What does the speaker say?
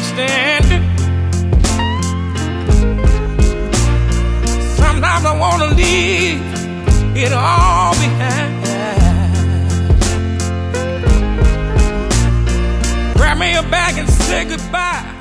understanding. Sometimes I want to leave it all behind. Grab me a bag and say goodbye.